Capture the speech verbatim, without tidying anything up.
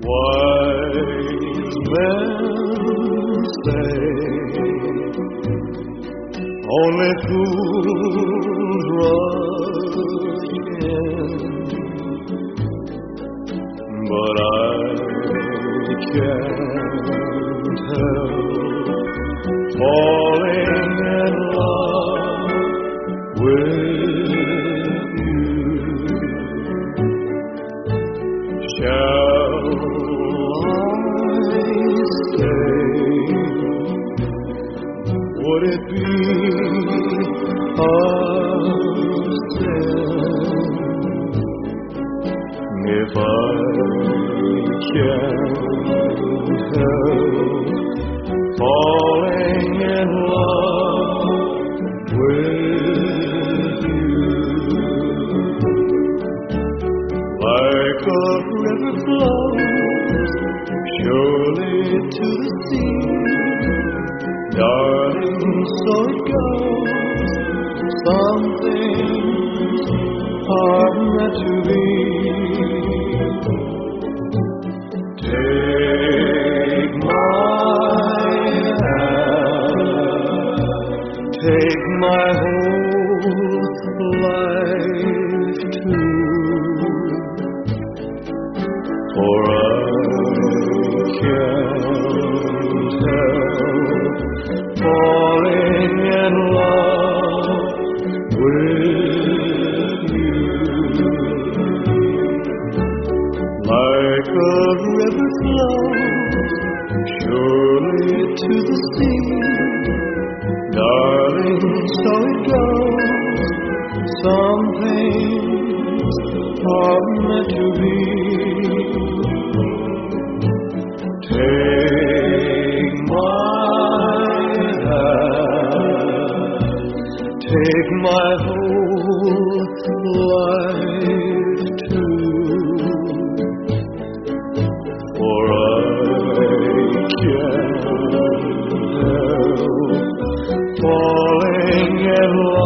Wise men say only fools rush in, but I can't help falling in love with you. Shall would it be a sin if I can't help falling in love with you? Like a river flows surely to the sea, darling, so it goes. Some things are meant to be. Take my hand, take my whole life too, for I can't help falling in love with you. Like a river flows surely to the sea, darling, so it goes. Some things are meant to be. Take my take my whole life too, for I can't help falling in love